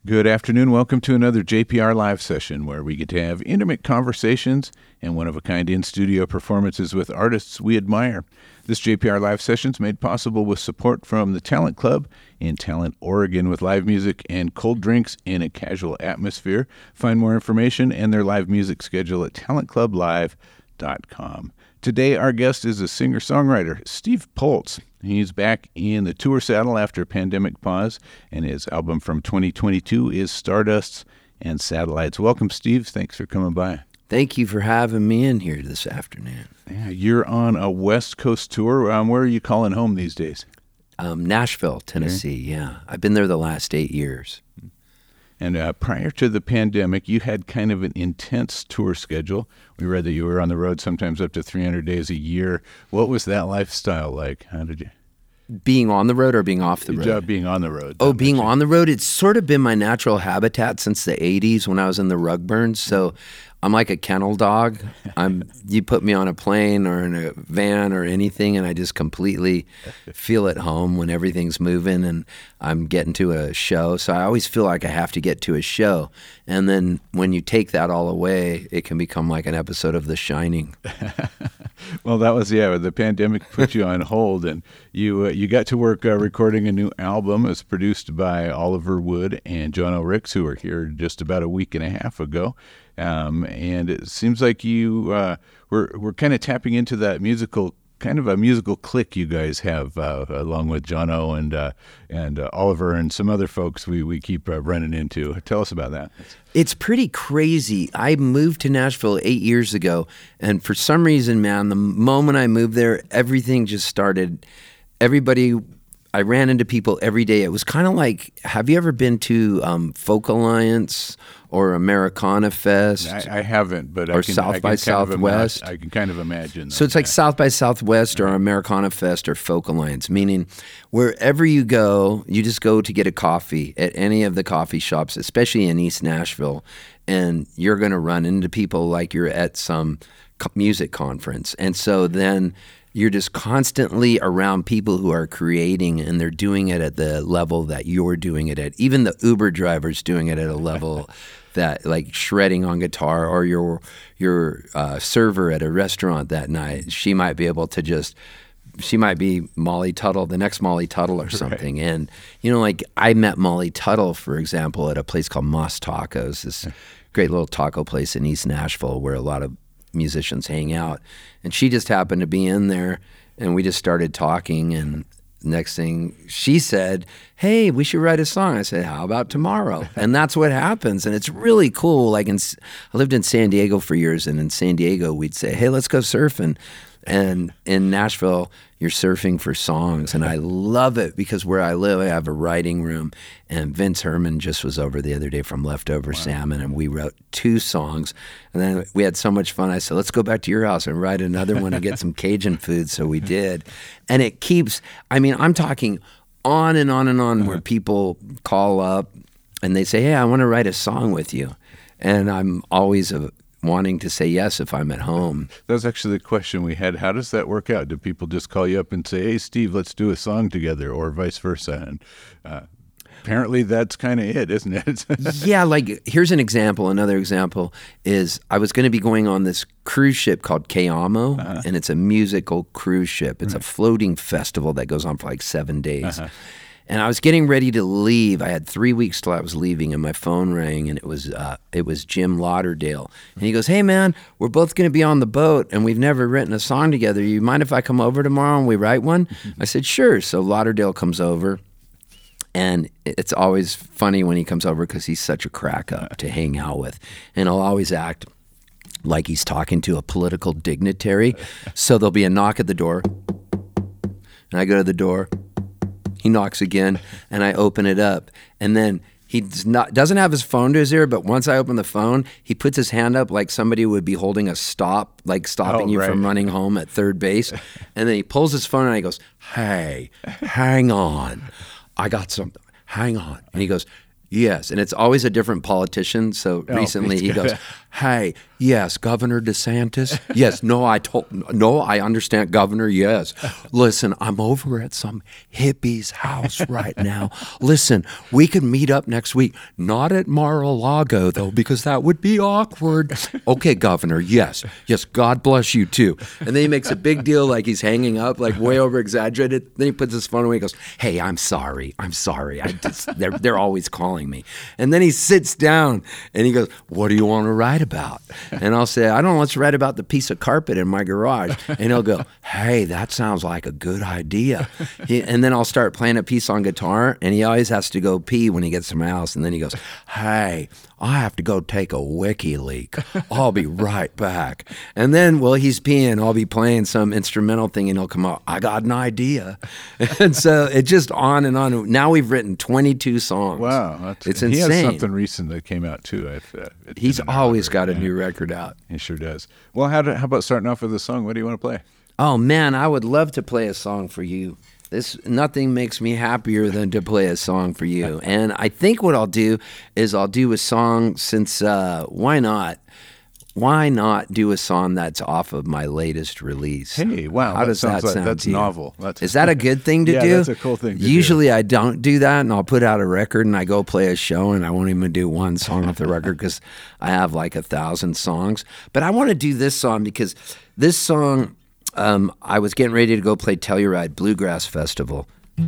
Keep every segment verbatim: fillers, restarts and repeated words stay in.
Good afternoon. Welcome to another J P R Live session where we get to have intimate conversations and one-of-a-kind in-studio performances with artists we admire. This J P R Live session is made possible with support from the Talent Club in Talent, Oregon, with live music and cold drinks in a casual atmosphere. Find more information and their live music schedule at talent club live dot com. Today, our guest is a singer-songwriter, Steve Poltz. He's back in the tour saddle after a pandemic pause, and his album from twenty twenty-two is Stardusts and Satellites. Welcome, Steve. Thanks for coming by. Thank you for having me in here this afternoon. Yeah, you're on a West Coast tour. Um, where are you calling home these days? Um, Nashville, Tennessee, okay. yeah. I've been there the last eight years. And uh, prior to the pandemic, you had kind of an intense tour schedule. We read that you were on the road sometimes up to three hundred days a year. What was that lifestyle like? How did you... Being on the road or being off the Your road? job being on the road. Oh, being on the road. It's sort of been my natural habitat since the eighties when I was in the Rugburns. So I'm like a kennel dog. I'm. You put me on a plane or in a van or anything, and I just completely feel at home when everything's moving and I'm getting to a show. So I always feel like I have to get to a show. And then when you take that all away, it can become like an episode of The Shining. Well, that was, yeah, the pandemic put you on hold, and you uh, you got to work uh, recording a new album. It's produced by Oliver Wood and John O'Ricks, who were here just about a week and a half ago. Um, and it seems like you uh, were, were kind of tapping into that musical, kind of a musical clique you guys have, uh, along with John O and uh, and uh, Oliver and some other folks we, we keep uh, running into. Tell us about that. It's pretty crazy. I moved to Nashville eight years ago, and for some reason, man, the moment I moved there, everything just started. Everybody, I ran into people every day. It was kind of like, have you ever been to um, Folk Alliance or Americana Fest? I, I haven't, but or I can, South I by can Southwest. Kind of imagine, I can kind of imagine. So it's like yeah. South by Southwest or Americana Fest or Folk Alliance, meaning wherever you go, you just go to get a coffee at any of the coffee shops, especially in East Nashville, and you're going to run into people like you're at some co- music conference. And so then you're just constantly around people who are creating, and they're doing it at the level that you're doing it at. Even the Uber driver's doing it at a level that, like shredding on guitar, or your your uh, server at a restaurant that night, she might be able to just, she might be Molly Tuttle, the next Molly Tuttle or something. Right. And, you know, like I met Molly Tuttle, for example, at a place called Moss Tacos, this great little taco place in East Nashville where a lot of musicians hang out. And she just happened to be in there, and we just started talking, and next thing she said, hey, we should write a song. I said, how about tomorrow? And that's what happens. And it's really cool. Like in, I lived in San Diego for years, and in San Diego we'd say, hey, let's go surfing. And in Nashville, you're surfing for songs. And I love it because where I live, I have a writing room. And Vince Herman just was over the other day from Leftover wow. Salmon, and we wrote two songs. And then we had so much fun. I said, let's go back to your house and write another one and get some Cajun food. So we did. And it keeps, I mean, I'm talking on and on and on uh-huh. where people call up and they say, hey, I want to write a song with you. And I'm always a wanting to say yes if I'm at home. That was actually the question we had. How does that work out? Do people just call you up and say, hey, Steve, let's do a song together, or vice versa? And uh, apparently that's kind of it, isn't it? Yeah, like here's an example. Another example is I was going to be going on this cruise ship called Kayamo, uh-huh. and it's a musical cruise ship. It's right. a floating festival that goes on for like seven days. Uh-huh. And I was getting ready to leave. I had three weeks till I was leaving, and my phone rang, and it was uh, it was Jim Lauderdale. And he goes, hey, man, we're both going to be on the boat, and we've never written a song together. You mind if I come over tomorrow and we write one? I said, sure. So Lauderdale comes over, and it's always funny when he comes over because he's such a crack up to hang out with. And I'll always act like he's talking to a political dignitary. So there'll be a knock at the door, and I go to the door. He knocks again, and I open it up. And then he does not, doesn't have his phone to his ear, but once I open the phone, he puts his hand up like somebody would be holding a stop, like stopping oh, you right. from running home at third base. And then he pulls his phone, and he goes, hey, hang on. I got something. Hang on. And he goes, Yes, and it's always a different politician. So Oh, recently he's he got- goes, "Hey, yes, Governor DeSantis. Yes, no, I told, no, I understand, Governor. Yes, listen, I'm over at some hippie's house right now. Listen, we could meet up next week. Not at Mar-a-Lago though, because that would be awkward. Okay, Governor. Yes, yes. God bless you too." And then he makes a big deal, like he's hanging up, like way over exaggerated. Then he puts his phone away. He goes, "Hey, I'm sorry. I'm sorry. I just, they're they're always calling me." And then he sits down and he goes, "What do you want to write about?" And I'll say, "I don't know, let's write about the piece of carpet in my garage." And he'll go, "Hey, that sounds like a good idea." He, and then I'll start playing a piece on guitar, and he always has to go pee when he gets to my house. And then he goes, "Hey, I have to go take a wiki leak. I'll be right back." And then while he's peeing, I'll be playing some instrumental thing, and he'll come out, "I got an idea." And so it just on and on. Now we've written twenty-two songs. Wow, that's, It's he insane. has something recent that came out too. I, uh, it He's didn't always matter. got a Yeah, new record out. He sure does. Well, how, do, how about starting off with a song? What do you want to play? Oh man, I would love to play a song for you. This nothing makes me happier than to play a song for you. And I think what I'll do is I'll do a song since uh, why not? Why not do a song that's off of my latest release? Hey, wow, How that does sounds that like- sound that's to you? novel. That's- Is that a good thing to Yeah, do? that's a cool thing to do. Usually I don't do that, and I'll put out a record and I go play a show and I won't even do one song off the record because I have like a thousand songs. But I want to do this song because this song, um, I was getting ready to go play Telluride Bluegrass Festival.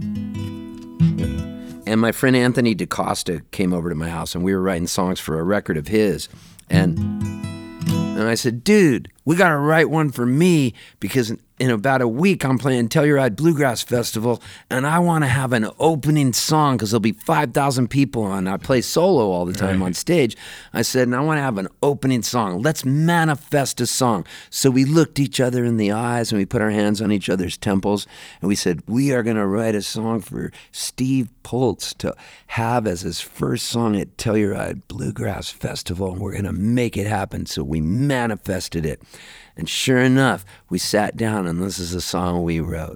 And my friend Anthony DaCosta came over to my house, and we were writing songs for a record of his. And and I said, "Dude, we got to write one for me because in, in about a week I'm playing Telluride Bluegrass Festival, and I want to have an opening song because there'll be five thousand people, and I play solo all the time on stage." I said, "And I want to have an opening song. Let's manifest a song." So we looked each other in the eyes, and we put our hands on each other's temples, and we said, "We are going to write a song for Steve Poltz to have as his first song at Telluride Bluegrass Festival, and we're going to make it happen." So we manifested it. And sure enough, we sat down, and this is a song we wrote.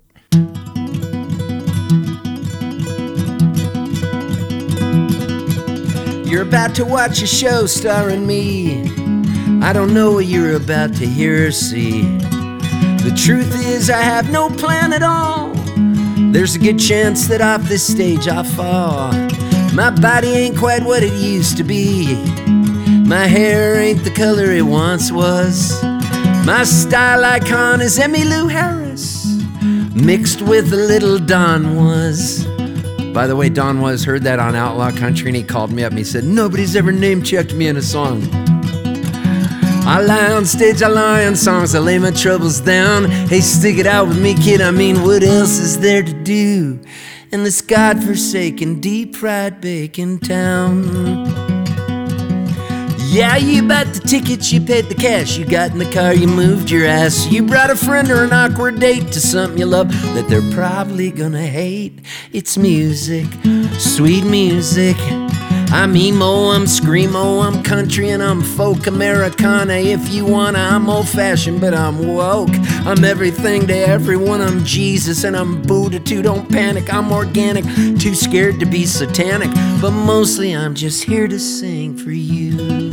You're about to watch a show starring me. I don't know what you're about to hear or see. The truth is I have no plan at all. There's a good chance that off this stage I'll fall. My body ain't quite what it used to be. My hair ain't the color it once was. My style icon is Emmylou Harris, mixed with a little Don Was. By the way, Don Was heard that on Outlaw Country, and he called me up and he said, "Nobody's ever name-checked me in a song." I lie on stage, I lie on songs, I lay my troubles down. Hey, stick it out with me, kid, I mean, what else is there to do in this godforsaken, deep-fried bacon town? Yeah, you bought the tickets, you paid the cash, you got in the car, you moved your ass. You brought a friend or an awkward date to something you love that they're probably gonna hate. It's music, sweet music. I'm emo, I'm screamo, I'm country, and I'm folk Americana. If you wanna, I'm old-fashioned, but I'm woke. I'm everything to everyone, I'm Jesus, and I'm Buddha too. Don't panic, I'm organic, too scared to be satanic. But mostly I'm just here to sing for you.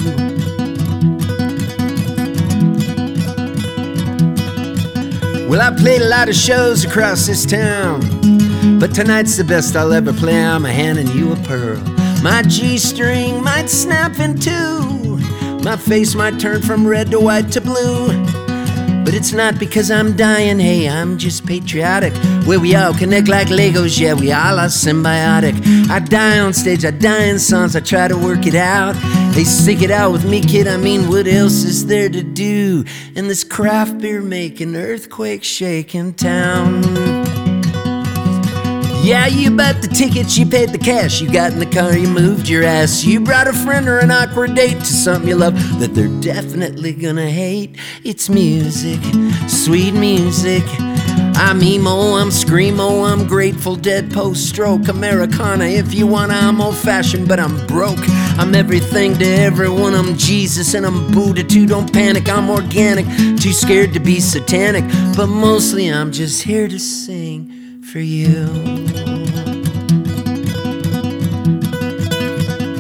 Well, I played a lot of shows across this town, but tonight's the best I'll ever play. I'm handing you a pearl. My G-string might snap in two. My face might turn from red to white to blue. But it's not because I'm dying, hey, I'm just patriotic. Where we all connect like Legos, yeah, we all are symbiotic. I die on stage, I die in songs, I try to work it out. Hey, stick it out with me, kid, I mean, what else is there to do in this craft beer making, earthquake shaking town? Yeah, you bought the tickets, you paid the cash, you got in the car, you moved your ass. You brought a friend or an awkward date to something you love that they're definitely gonna hate. It's music, sweet music. I'm emo, I'm screamo, I'm Grateful Dead, post-stroke, Americana. If you wanna, I'm old-fashioned, but I'm broke. I'm everything to everyone, I'm Jesus and I'm Buddha too. Don't panic, I'm organic, too scared to be satanic. But mostly I'm just here to sing for you.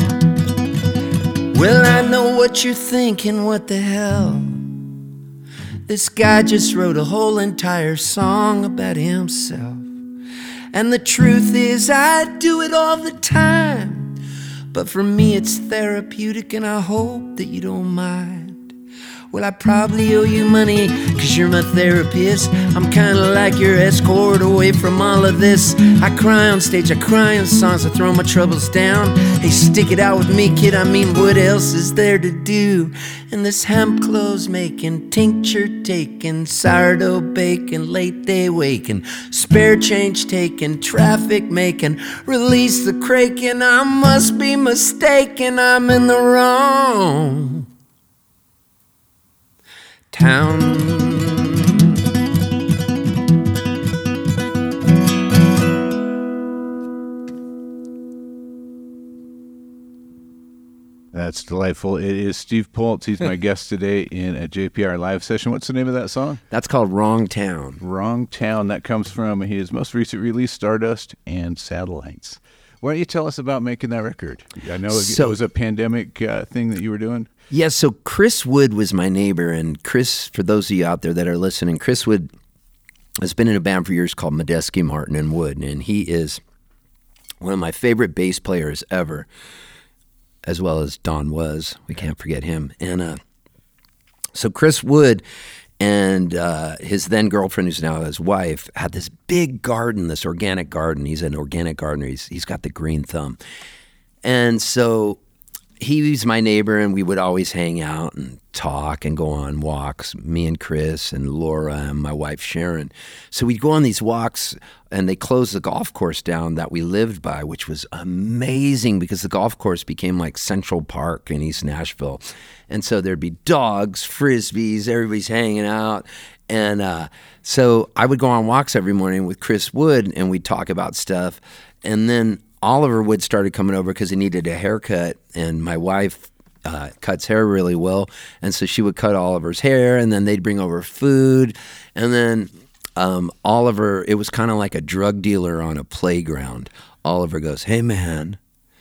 Well, I know what you're thinking, what the hell? This guy just wrote a whole entire song about himself. And the truth is, I do it all the time. But for me, it's therapeutic, and I hope that you don't mind. Well, I probably owe you money, cause you're my therapist. I'm kinda like your escort away from all of this. I cry on stage, I cry in songs, I throw my troubles down. Hey, stick it out with me, kid, I mean, what else is there to do? In this hemp clothes making, tincture taking, sourdough baking, late day waking, spare change taking, traffic making, release the kraken. I must be mistaken, I'm in the wrong town. That's delightful. It is Steve Poltz. He's my guest today in a J P R live session. What's the name of that song? That's called Wrong Town. Wrong Town. That comes from his most recent release, Stardust and Satellites. Why don't you tell us about making that record? I know so, it was a pandemic uh, thing that you were doing. Yes, yeah, so Chris Wood was my neighbor, and Chris, for those of you out there that are listening, Chris Wood has been in a band for years called Medeski, Martin, and Wood, and he is one of my favorite bass players ever, as well as Don Was. We can't forget him. And uh, so Chris Wood and uh, his then girlfriend, who's now his wife, had this big garden, this organic garden. He's an organic gardener. He's, he's got the green thumb. And so he's my neighbor, and we would always hang out and talk and go on walks, me and Chris and Laura and my wife Sharon. So we'd go on these walks, and they closed the golf course down that we lived by, which was amazing because the golf course became like Central Park in East Nashville. And so there'd be dogs, frisbees, everybody's hanging out. And uh, so I would go on walks every morning with Chris Wood, and we'd talk about stuff. And then Oliver Wood started coming over because he needed a haircut, and my wife uh, cuts hair really well, and so she would cut Oliver's hair, and then they'd bring over food, and then um, Oliver, it was kind of like a drug dealer on a playground. Oliver goes, "Hey man,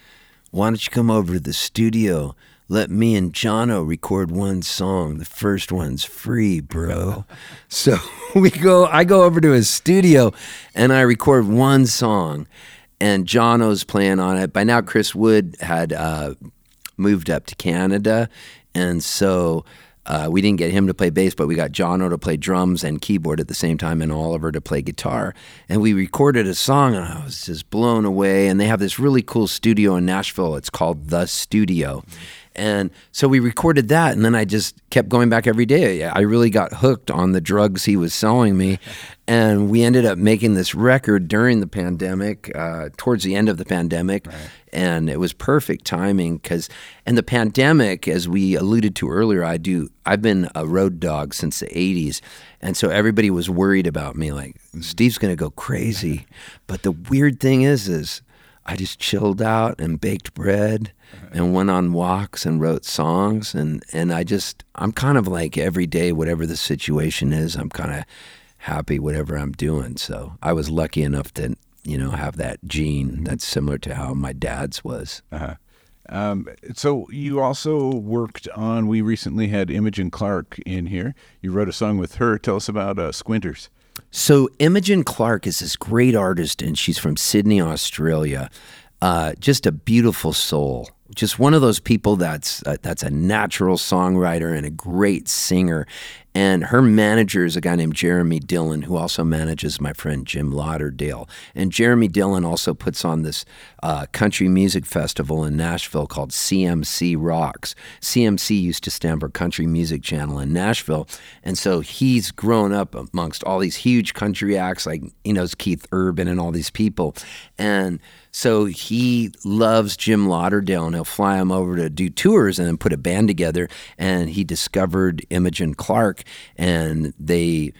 why don't you come over to the studio? Let me and Jono record one song. The first one's free, bro." So we go. I go over to his studio, and I record one song. And Jono's playing on it. By now, Chris Wood had uh, moved up to Canada, and so uh, we didn't get him to play bass, but we got Jono to play drums and keyboard at the same time, and Oliver to play guitar. And we recorded a song, and I was just blown away. And they have this really cool studio in Nashville. It's called The Studio. And so we recorded that, and then I just kept going back every day. I really got hooked on the drugs he was selling me, and we ended up making this record during the pandemic, uh, towards the end of the pandemic, right. And it was perfect timing because, and the pandemic, as we alluded to earlier, I do, I've been a road dog since the eighties, and so everybody was worried about me, like, Steve's going to go crazy. But the weird thing is, is I just chilled out and baked bread and went on walks and wrote songs. And, and I just, I'm kind of like every day, whatever the situation is, I'm kind of happy whatever I'm doing. So I was lucky enough to, you know, have that gene that's similar to how my dad's was. Uh-huh. Um, so you also worked on, we recently had Imogen Clark in here. You wrote a song with her. Tell us about uh, Squinters. So Imogen Clark is this great artist, and she's from Sydney, Australia. Uh, just a beautiful soul. Just one of those people that's uh, that's a natural songwriter and a great singer. And her manager is a guy named Jeremy Dillon, who also manages my friend Jim Lauderdale. And Jeremy Dillon also puts on this uh, country music festival in Nashville called C M C Rocks. C M C used to stand for Country Music Channel in Nashville. And so he's grown up amongst all these huge country acts, like he knows Keith Urban and all these people. And so he loves Jim Lauderdale, and he'll fly him over to do tours and then put a band together. And he discovered Imogen Clark, and they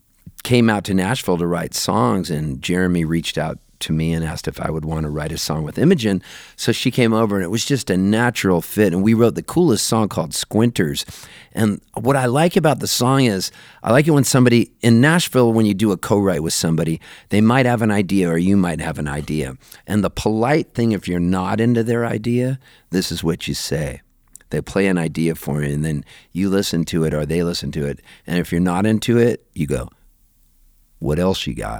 came out to Nashville to write songs. And Jeremy reached out to me and asked if I would want to write a song with Imogen. So she came over, and it was just a natural fit. And we wrote the coolest song called Squinters. And what I like about the song is I like it when somebody in Nashville, when you do a co-write with somebody, they might have an idea or you might have an idea. And the polite thing, if you're not into their idea, this is what you say. They play an idea for you, and then you listen to it or they listen to it. And if you're not into it, you go, what else you got?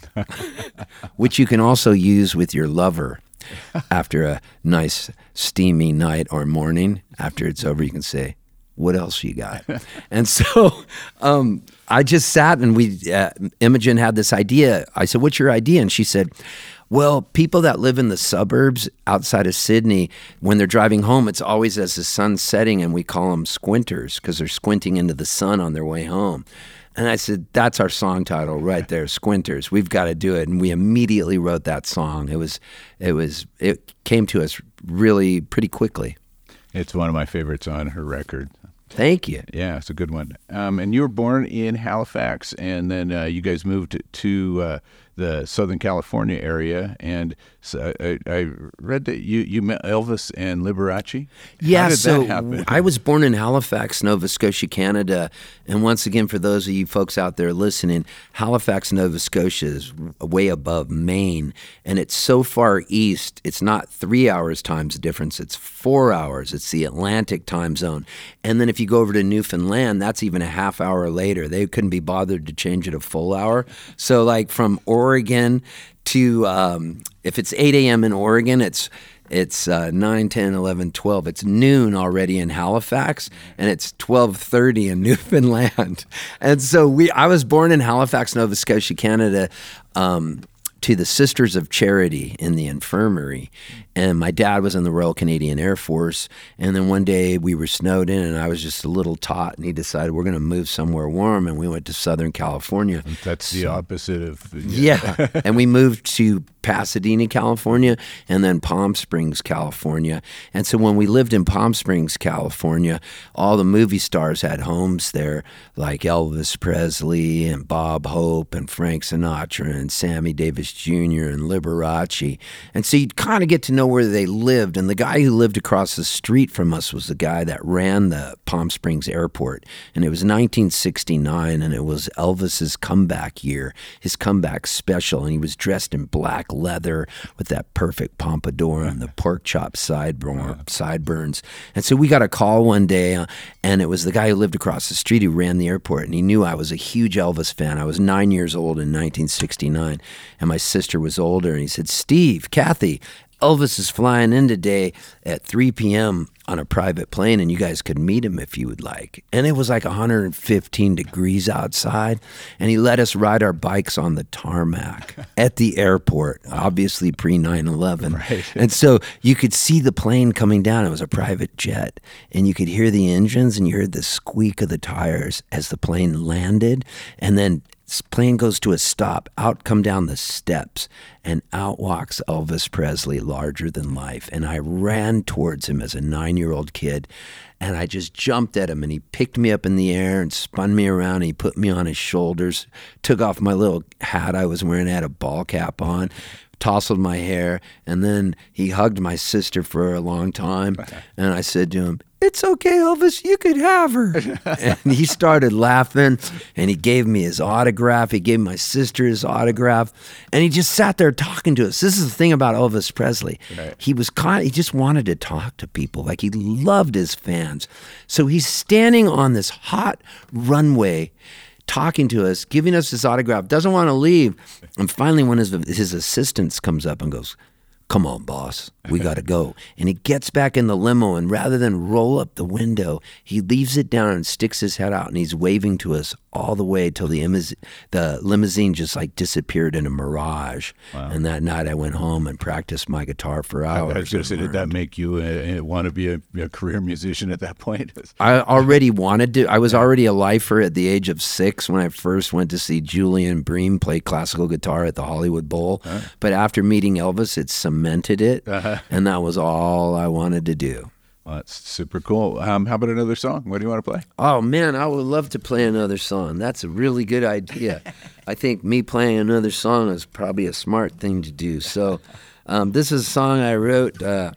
Which you can also use with your lover after a nice steamy night or morning. After it's over, you can say, what else you got? And so um, I just sat and we, uh, Imogen had this idea. I said, what's your idea? And she said, well, people that live in the suburbs outside of Sydney, when they're driving home, it's always as the sun's setting, and we call them squinters because they're squinting into the sun on their way home. And I said, that's our song title right there, Squinters. We've got to do it. And we immediately wrote that song. It was, it was, it came to us really pretty quickly. It's one of my favorites on her record. Thank you. Yeah, it's a good one. Um, and you were born in Halifax, and then uh, you guys moved to uh, the Southern California area. And so I, I read that you, you met Elvis and Liberace. Yeah, How did so that happen? I was born in Halifax, Nova Scotia, Canada. And once again, for those of you folks out there listening, Halifax, Nova Scotia is way above Maine. And it's so far east, it's not three hours times difference, it's four hours. It's the Atlantic time zone. And then if you go over to Newfoundland, that's even a half hour later. They couldn't be bothered to change it a full hour. So like from Oregon to, um, if it's eight a.m. in Oregon, it's it's uh, nine, ten, eleven, twelve. It's noon already in Halifax, and it's twelve thirty in Newfoundland. And so we, I was born in Halifax, Nova Scotia, Canada, um, to the Sisters of Charity in the infirmary. And my dad was in the Royal Canadian Air Force. And then one day we were snowed in, and I was just a little tot, and he decided we're going to move somewhere warm, and we went to Southern California. That's the so, opposite of... Yeah. yeah. And we moved to Pasadena, California, and then Palm Springs, California. And so when we lived in Palm Springs, California, all the movie stars had homes there, like Elvis Presley and Bob Hope and Frank Sinatra and Sammy Davis Junior and Liberace. And so you'd kind of get to know where they lived. And the guy who lived across the street from us was the guy that ran the Palm Springs airport. And it was nineteen sixty-nine, and it was Elvis's comeback year, his comeback special. And he was dressed in black leather with that perfect pompadour and the pork chop sideburn, sideburns. And so we got a call one day, uh, and it was the guy who lived across the street who ran the airport. And he knew I was a huge Elvis fan. I was nine years old in nineteen sixty-nine, and my sister was older. And he said, Steve, Kathy, Elvis is flying in today at three p.m. on a private plane, and you guys could meet him if you would like. And it was like one hundred fifteen degrees outside, and he let us ride our bikes on the tarmac at the airport, obviously pre nine eleven. Right. And so you could see the plane coming down. It was a private jet, and you could hear the engines, and you heard the squeak of the tires as the plane landed, and then plane goes to a stop, out come down the steps, and out walks Elvis Presley, larger than life. And I ran towards him as a nine-year-old kid, and I just jumped at him, and he picked me up in the air and spun me around, and he put me on his shoulders, took off my little hat I was wearing, I had a ball cap on, tousled my hair, and then he hugged my sister for a long time, and I said to him, it's okay, Elvis, you could have her. And he started laughing, and he gave me his autograph. He gave my sister his autograph, and he just sat there talking to us. This is the thing about Elvis Presley. Right. He was kind, he just wanted to talk to people. Like, he loved his fans. So he's standing on this hot runway talking to us, giving us his autograph, doesn't want to leave. And finally, one of his, his assistants comes up and goes, come on, boss, we got to go. And he gets back in the limo, and rather than roll up the window, he leaves it down and sticks his head out, and he's waving to us all the way till the, imaz- the limousine just like disappeared in a mirage. Wow. And that night I went home and practiced my guitar for hours. I was going to say, did that make you uh, want to be a, a career musician at that point? I already wanted to. I was already a lifer at the age of six when I first went to see Julian Bream play classical guitar at the Hollywood Bowl. Huh? But after meeting Elvis, it cemented it, uh-huh. and that was all I wanted to do. Well, that's super cool. Um, how about another song? What do you want to play? Oh, man, I would love to play another song. That's a really good idea. I think me playing another song is probably a smart thing to do. So um, this is a song I wrote. Uh,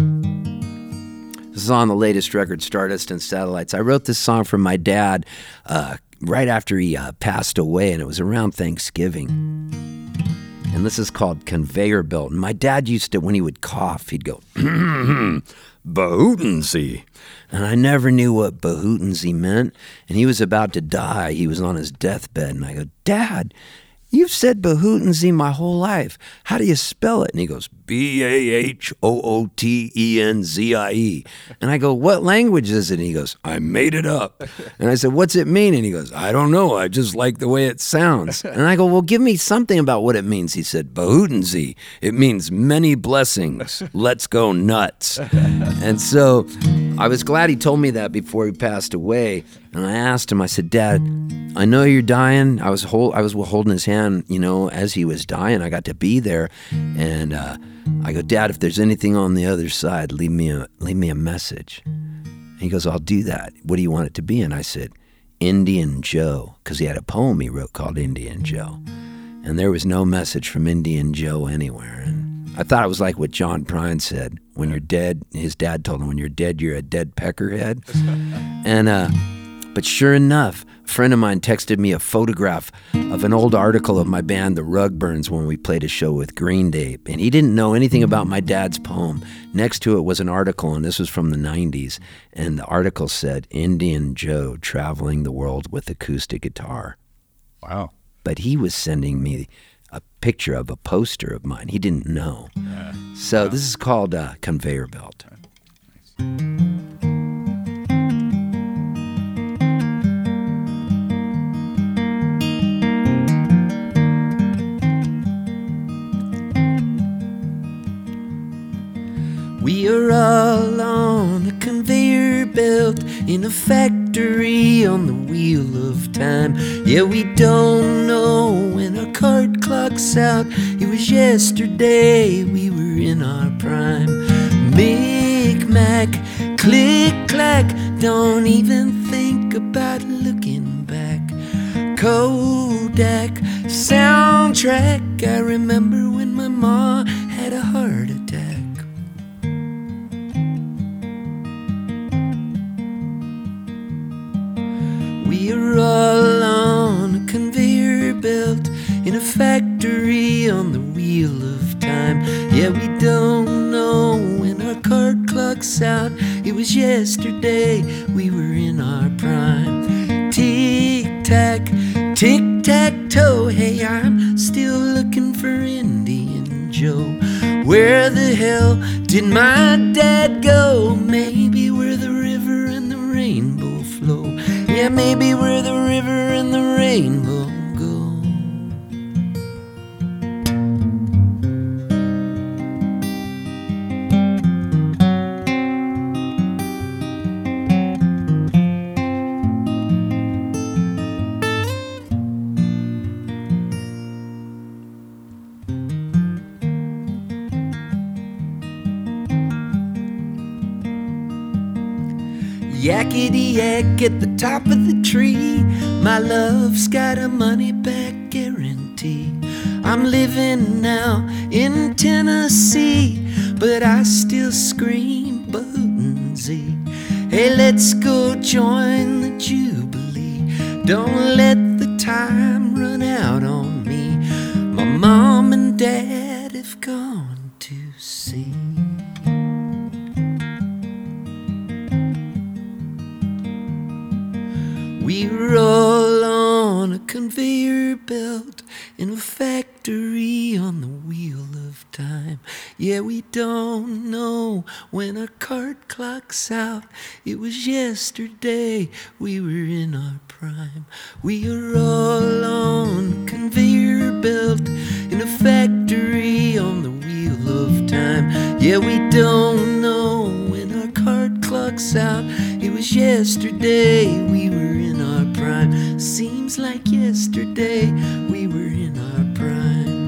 this is on the latest record, Stardust and Satellites. I wrote this song for my dad uh, right after he uh, passed away, and it was around Thanksgiving. And And this is called Conveyor Belt. And my dad used to, when he would cough, he'd go, Bahootensie. And I never knew what Bahootensie meant. And he was about to die. He was on his deathbed. And I go, Dad, you've said Bahootensie my whole life. How do you spell it? And he goes, B A H O O T E N Z I E. And I go, what language is it? And he goes, I made it up. And I said, what's it mean? And he goes, I don't know. I just like the way it sounds. And I go, well, give me something about what it means. He said, Bahootensie. It means many blessings. Let's go nuts. And so I was glad he told me that before he passed away. And I asked him, I said, Dad, I know you're dying. I was hold, I was holding his hand, you know, as he was dying. I got to be there. And uh, I go, Dad, if there's anything on the other side, leave me a leave me a message. And he goes, I'll do that. What do you want it to be? And I said, Indian Joe, because he had a poem he wrote called Indian Joe. And there was no message from Indian Joe anywhere. And I thought it was like what John Prine said, when you're dead, his dad told him, when you're dead, you're a dead peckerhead. and uh, But sure enough, a friend of mine texted me a photograph of an old article of my band, the Rugburns, when we played a show with Green Day. And he didn't know anything about my dad's poem. Next to it was an article, and this was from the nineties. And the article said, Indian Joe traveling the world with acoustic guitar. Wow. But he was sending me a picture of a poster of mine. He didn't know. Yeah. So Wow. this is called uh, Conveyor Belt. We are all on a conveyor belt in a factory on the wheel of time. Yeah, we don't know when our card clock's out. It was yesterday, we were in our prime. Mic-mac, click-clack, don't even think about looking back. Kodak, soundtrack, I remember when my ma had a heart attack. We are all on a conveyor belt in a factory on the wheel of time. Yeah, we don't know when our card clock's out. It was yesterday, we were in our prime. Tick-tack, tic-tac-toe, hey, I'm still looking for Indian Joe. Where the hell did my dad go? Maybe where the river and the rainbow flow. Yeah, maybe where the river and the rainbow go. Yakety yak at the top of the tree. My love's got a money back guarantee. I'm living now in Tennessee, but I still scream Bahootensie. Hey, let's go join the Jubilee. Don't let the time run out on me. My mom and dad have gone to sea. We're all on a conveyor belt in a factory on the wheel of time. Yeah, we don't know when our card clock's out. It was yesterday, we were in our prime. We are all on a conveyor belt in a factory on the wheel of time. Yeah, we don't know when our card clock's out. It was yesterday, we were in our prime. Seems like yesterday, we were in our prime.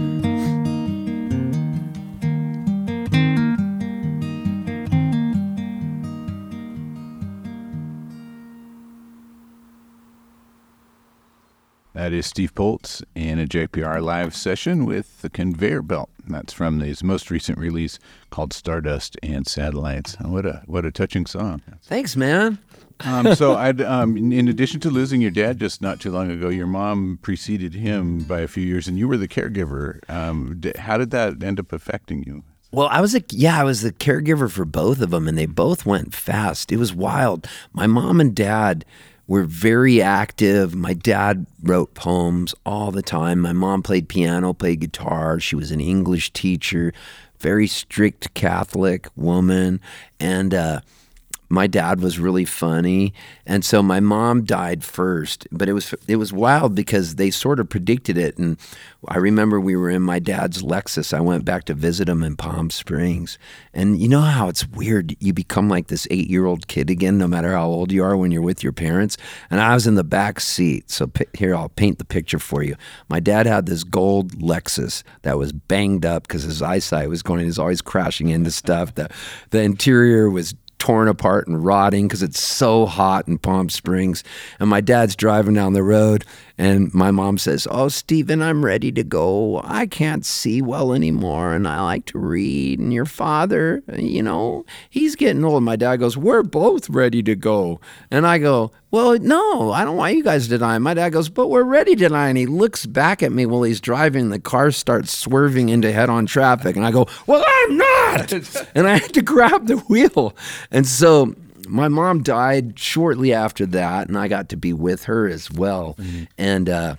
That is Steve Poltz in a J P R live session with the Conveyor Belt. That's from his most recent release called Stardust and Satellites. What a what a touching song. Thanks, man. um, so, I'd, um, in addition to losing your dad just not too long ago, your mom preceded him by a few years, and you were the caregiver. Um, how did that end up affecting you? Well, I was a yeah, I was the caregiver for both of them, and they both went fast. It was wild. My mom and dad were very active. My dad wrote poems all the time. My mom played piano, played guitar. She was an English teacher, very strict Catholic woman, and uh, my dad was really funny. And so my mom died first, but it was it was wild because they sort of predicted it. And I remember we were in my dad's Lexus. I went back to visit him in Palm Springs. And you know how it's weird? You become like this eight-year-old kid again, no matter how old you are when you're with your parents. And I was in the back seat. So here, I'll paint the picture for you. My dad had this gold Lexus that was banged up because his eyesight was going, he was always crashing into stuff. The, the interior was torn apart and rotting because it's so hot in Palm Springs. And my dad's driving down the road, and my mom says, "Oh, Stephen, I'm ready to go. I can't see well anymore, and I like to read. And your father, you know, he's getting old." My dad goes, "We're both ready to go." And I go, "Well, no, I don't want you guys to die." My dad goes, "But we're ready to die." And he looks back at me while he's driving. The car starts swerving into head-on traffic. And I go, "Well, I'm not." And I had to grab the wheel. And so my mom died shortly after that, and I got to be with her as well. Mm-hmm. And uh,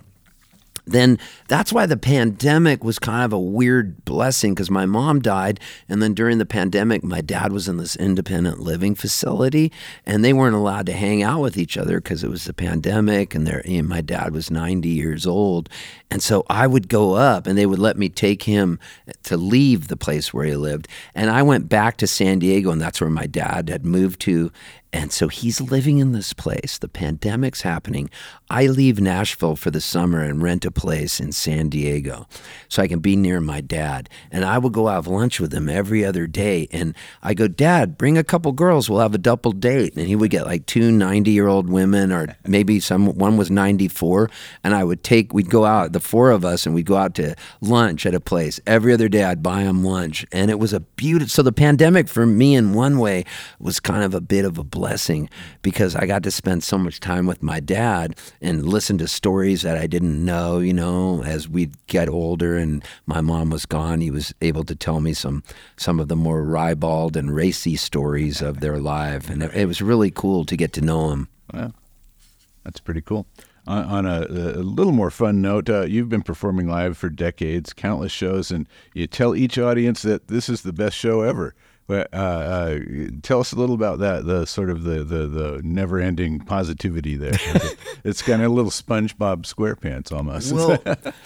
then that's why the pandemic was kind of a weird blessing, because my mom died, and then during the pandemic, my dad was in this independent living facility, and they weren't allowed to hang out with each other because it was the pandemic, and, and my dad was ninety years old. And so I would go up, and they would let me take him to leave the place where he lived. And I went back to San Diego, and that's where my dad had moved to. And so he's living in this place. The pandemic's happening. I leave Nashville for the summer and rent a place in San Diego so I can be near my dad. And I would go have lunch with him every other day. And I go, "Dad, bring a couple girls. We'll have a double date." And he would get like two ninety-year-old women, or maybe some one was ninety-four. And I would take, we'd go out, the four of us, and we'd go out to lunch at a place. Every other day I'd buy him lunch. And it was a beautiful, so the pandemic for me in one way was kind of a bit of a blessing. blessing because I got to spend so much time with my dad and listen to stories that I didn't know, you know, as we'd get older and my mom was gone. He was able to tell me some some of the more ribald and racy stories of their life. And it, it was really cool to get to know him. Well, that's pretty cool. On, on a, a little more fun note, uh, you've been performing live for decades, countless shows, and you tell each audience that this is the best show ever. But uh, uh, tell us a little about that, the sort of the, the, the never-ending positivity there. It's kind of a little SpongeBob SquarePants almost. Well,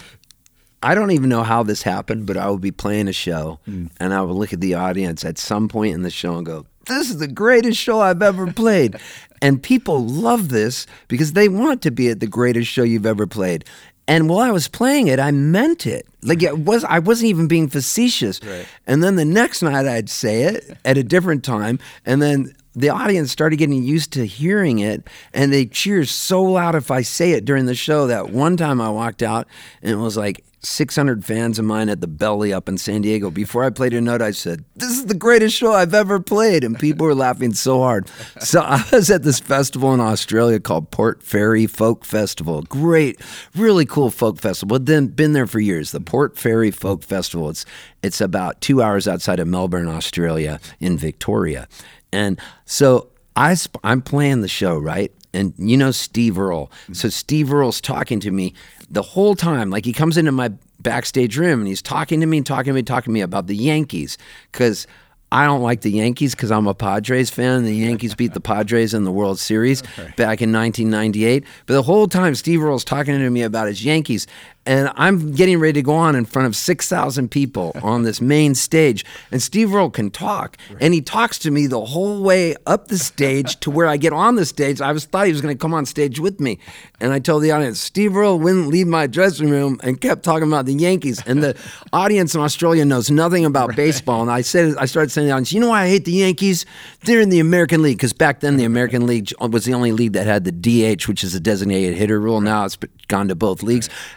I don't even know how this happened, but I would be playing a show, mm. and I would look at the audience at some point in the show and go, "This is the greatest show I've ever played." And people love this because they want to be at the greatest show you've ever played. And while I was playing it, I meant it. Like it was, I wasn't even being facetious. Right. And then the next night I'd say it at a different time. And then the audience started getting used to hearing it. And they cheer so loud if I say it during the show that one time I walked out and it was like six hundred fans of mine at the Belly up in San Diego. Before I played a note, I said, "This is the greatest show I've ever played." And people were laughing so hard. So I was at this festival in Australia called Port Fairy Folk Festival. Great, really cool folk festival. Then been there for years. The Port Fairy Folk Festival. It's it's about two hours outside of Melbourne, Australia, in Victoria. And so I sp- I'm playing the show, right? And you know Steve Earle. So Steve Earle's talking to me the whole time. Like he comes into my backstage room and he's talking to me, talking to me, talking to me about the Yankees. Because I don't like the Yankees because I'm a Padres fan. The Yankees beat the Padres in the World Series okay. back in nineteen ninety-eight. But the whole time Steve Earle's talking to me about his Yankees. And I'm getting ready to go on in front of six thousand people on this main stage. And Steve Earle can talk. Right. And he talks to me the whole way up the stage to where I get on the stage. I was thought he was going to come on stage with me. And I told the audience, Steve Earle wouldn't leave my dressing room and kept talking about the Yankees. And the audience in Australia knows nothing about right. baseball. And I said, I started saying to the audience, "You know why I hate the Yankees? They're in the American League." Because back then the American League was the only league that had the D H, which is a designated hitter rule. Now it's gone to both leagues. And I started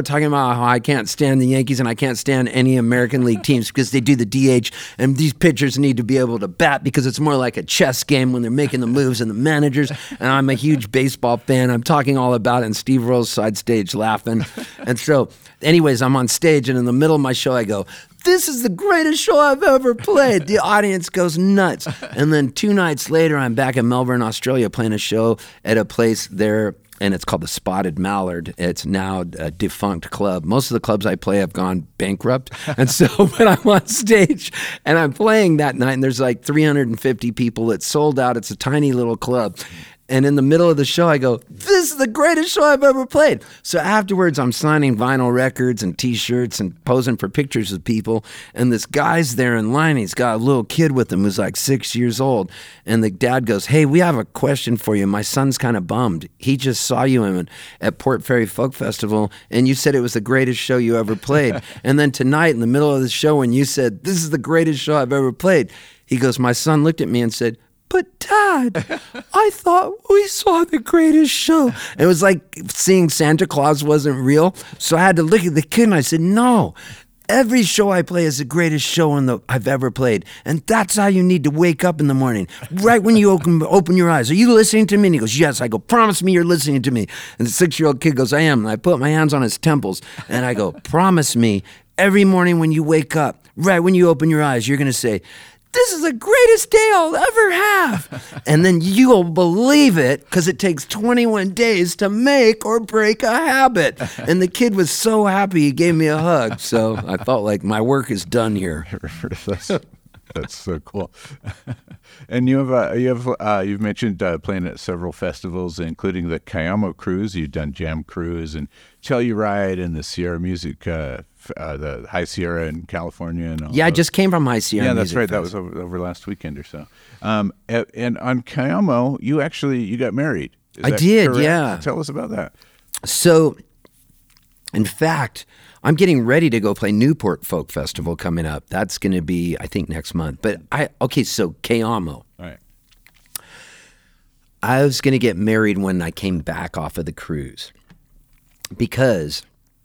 start talking about how I can't stand the Yankees and I can't stand any American League teams because they do the D H and these pitchers need to be able to bat because it's more like a chess game when they're making the moves and the managers. And I'm a huge baseball fan. I'm talking all about it, and Steve Earle's side stage laughing. And so, anyways, I'm on stage, and in the middle of my show, I go, "This is the greatest show I've ever played." The audience goes nuts. And then two nights later, I'm back in Melbourne, Australia, playing a show at a place there, and it's called the Spotted Mallard. It's now a defunct club. Most of the clubs I play have gone bankrupt. And so when I'm on stage and I'm playing that night, and there's like three hundred fifty people, it's sold out. It's a tiny little club. And in the middle of the show, I go, "This is the greatest show I've ever played." So afterwards, I'm signing vinyl records and T-shirts and posing for pictures of people. And this guy's there in line. He's got a little kid with him who's like six years old. And the dad goes, "Hey, we have a question for you. My son's kind of bummed. He just saw you in, at Port Fairy Folk Festival, and you said it was the greatest show you ever played. And then tonight, in the middle of the show, when you said, 'This is the greatest show I've ever played,' he goes, 'My son looked at me and said, "But Dad, I thought we saw the greatest show." It was like seeing Santa Claus wasn't real. So I had to look at the kid and I said, "No, every show I play is the greatest show in the, I've ever played. And that's how you need to wake up in the morning. Right when you open open your eyes. Are you listening to me?" And he goes, "Yes." I go, "Promise me you're listening to me." And the six-year-old kid goes, "I am." And I put my hands on his temples and I go, "Promise me every morning when you wake up, right when you open your eyes, you're going to say, 'This is the greatest day I'll ever have.'" And then you'll believe it because it takes twenty-one days to make or break a habit. And the kid was so happy he gave me a hug. So I felt like my work is done here. that's, that's so cool. And you have uh, you have uh, you've mentioned uh, playing at several festivals, including the Cayamo Cruise. You've done Jam Cruise and Telluride and the Sierra Music. Uh, Uh, the High Sierra in California and all yeah, those. I just came from High Sierra. Yeah, that's Music right. Fest. That was over, over last weekend or so. Um, and, and on Cayamo, you actually you got married. Is I that did, correct? yeah. Tell us about that. So, in fact, I'm getting ready to go play Newport Folk Festival coming up. That's going to be, I think, next month. But I okay, so Cayamo. All right. I was going to get married when I came back off of the cruise because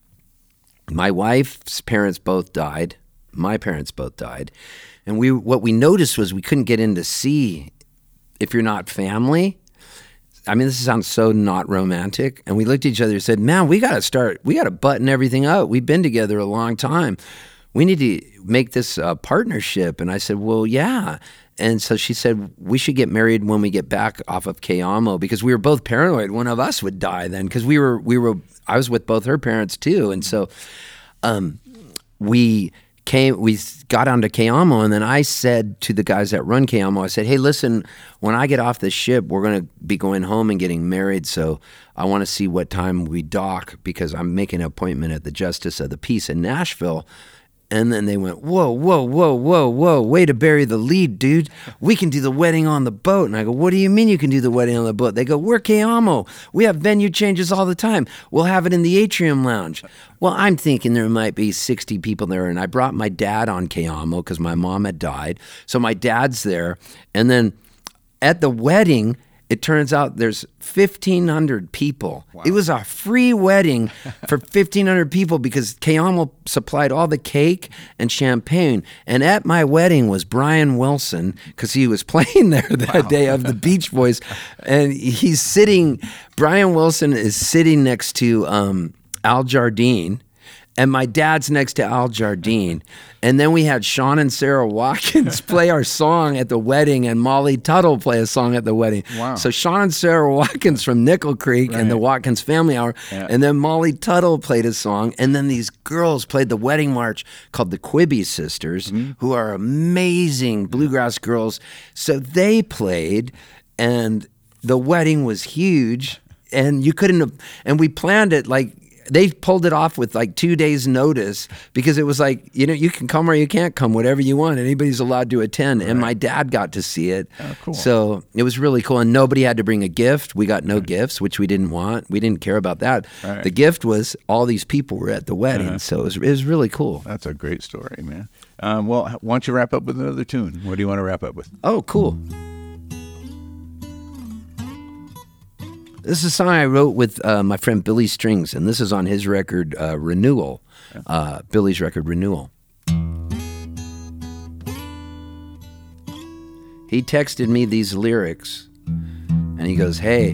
my wife's parents both died. My parents both died. And we what we noticed was we couldn't get in to see if you're not family. I mean, this sounds so not romantic. And we looked at each other and said, "Man, we got to start, we got to button everything up. We've been together a long time. We need to make this a partnership." And I said, "Well, yeah." And so she said, "We should get married when we get back off of Cayamo," because we were both paranoid one of us would die then, because we were, we were, I was with both her parents too. And so um, we came, we got onto Cayamo, and then I said to the guys that run Cayamo, I said, "Hey, listen, when I get off the ship, we're going to be going home and getting married. So I want to see what time we dock because I'm making an appointment at the Justice of the Peace in Nashville." And then they went, "Whoa, whoa, whoa, whoa, whoa, way to bury the lead, dude. We can do the wedding on the boat." And I go, "What do you mean you can do the wedding on the boat?" They go, "We're Cayamo. We have venue changes all the time. We'll have it in the Atrium Lounge." Well, I'm thinking there might be sixty people there. And I brought my dad on Cayamo because my mom had died. So my dad's there. And then at the wedding, it turns out there's fifteen hundred people. Wow. It was a free wedding for fifteen hundred people because Cayamo supplied all the cake and champagne. And at my wedding was Brian Wilson because he was playing there that wow. day of the Beach Boys. And he's sitting, Brian Wilson is sitting next to um, Al Jardine. And my dad's next to Al Jardine. And then we had Sean and Sarah Watkins play our song at the wedding, and Molly Tuttle play a song at the wedding. Wow. So Sean and Sarah Watkins from Nickel Creek right. and the Watkins Family Hour. Yeah. And then Molly Tuttle played a song. And then these girls played the wedding march called the Quibby Sisters, mm-hmm. who are amazing bluegrass girls. So they played, and the wedding was huge. And you couldn't have, and we planned it like, they pulled it off with like two days notice because it was like, you know, you can come or you can't come, whatever you want. Anybody's allowed to attend. Right. And my dad got to see it. Oh, cool. So it was really cool. And nobody had to bring a gift. We got no right. gifts, which we didn't want. We didn't care about that. Right. The gift was all these people were at the wedding. Uh-huh. So it was, it was really cool. That's a great story, man. Um, well, why don't you wrap up with another tune? What do you want to wrap up with? Oh, cool. This is a song I wrote with uh, my friend Billy Strings, and this is on his record, uh, Renewal, uh, Billy's record, Renewal. He texted me these lyrics, and he goes, hey,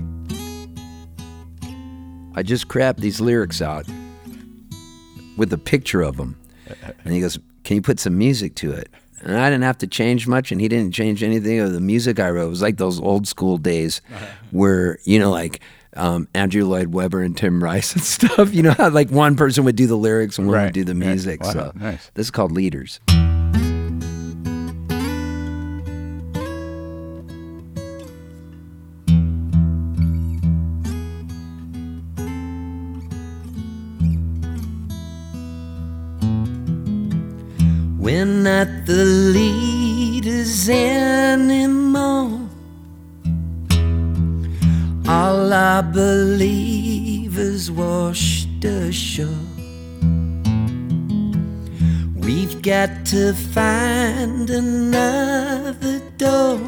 I just crapped these lyrics out with a picture of them. And he goes, can you put some music to it? And I didn't have to change much, and he didn't change anything of the music I wrote. It was like those old school days where, you know, like um, Andrew Lloyd Webber and Tim Rice and stuff. You know how like one person would do the lyrics and one Right. would do the music. Wow, So nice. this is called Leaders. We're not the leaders anymore. All our believers washed ashore. We've got to find another door.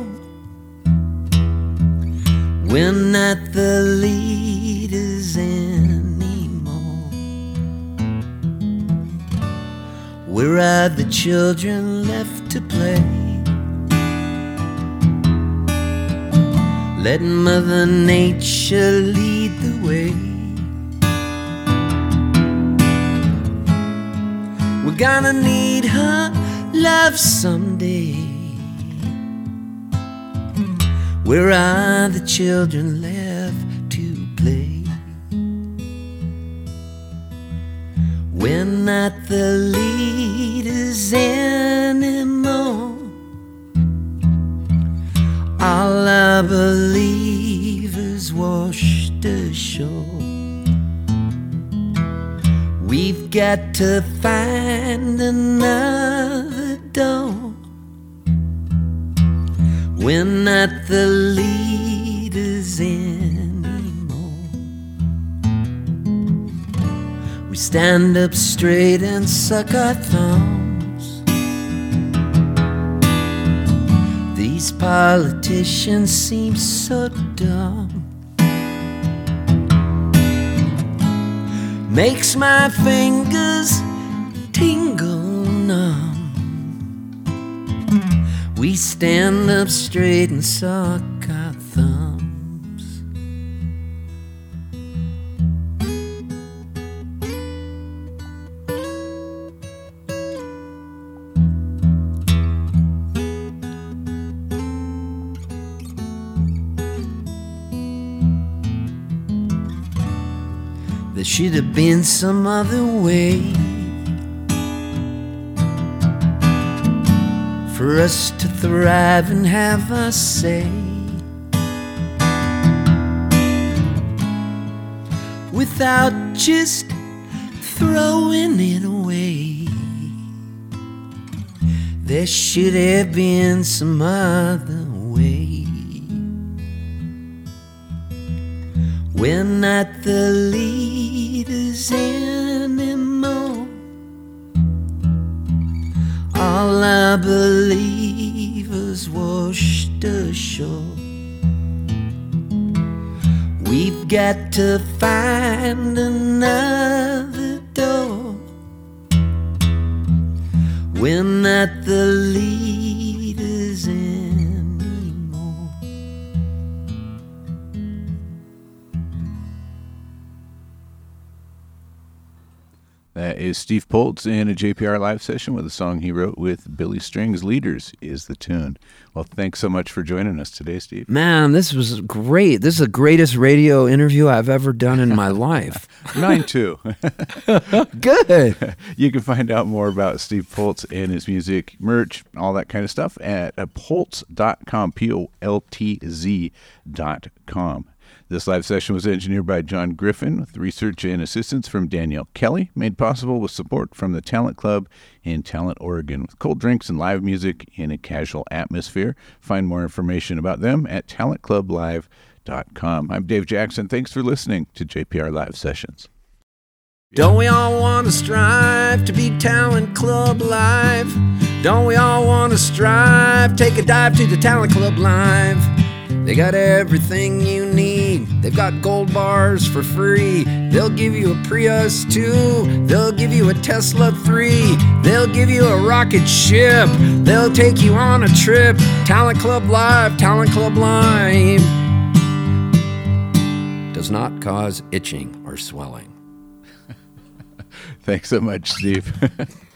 We're not the leaders anymore. Where are the children left to play? Let Mother Nature lead the way. We're gonna need her love someday. Where are the children left to play? We're not the leaders anymore. All our believers washed ashore. We've got to find another door. We're not the leaders anymore. We stand up straight and suck our thumbs. These politicians seem so dumb. Makes my fingers tingle numb. We stand up straight and suck our thumbs. There should have been some other way for us to thrive and have our say, without just throwing it away. There should have been some other way. We're not the leaders anymore. All our believers washed ashore. We've got to find another door. We're not the leaders anymore. That is Steve Poltz in a J P R live session with a song he wrote with Billy Strings. Leaders is the tune. Well, thanks so much for joining us today, Steve. Man, this was great. This is the greatest radio interview I've ever done in my life. Mine too. Good. You can find out more about Steve Poltz and his music, merch, all that kind of stuff at poltz dot com, P O L T Z dot com. This live session was engineered by John Griffin with research and assistance from Danielle Kelly, made possible with support from the Talent Club in Talent, Oregon, with cold drinks and live music in a casual atmosphere. Find more information about them at talent club live dot com. I'm Dave Jackson. Thanks for listening to J P R Live Sessions. Don't we all want to strive to be Talent Club Live? Don't we all want to strive? Take a dive to the Talent Club Live. They got everything you need. They've got gold bars for free. They'll give you a Prius two. They'll give you a Tesla three. They'll give you a rocket ship. They'll take you on a trip. Talent Club Live, Talent Club Live. Does not cause itching or swelling. Thanks so much, Steve.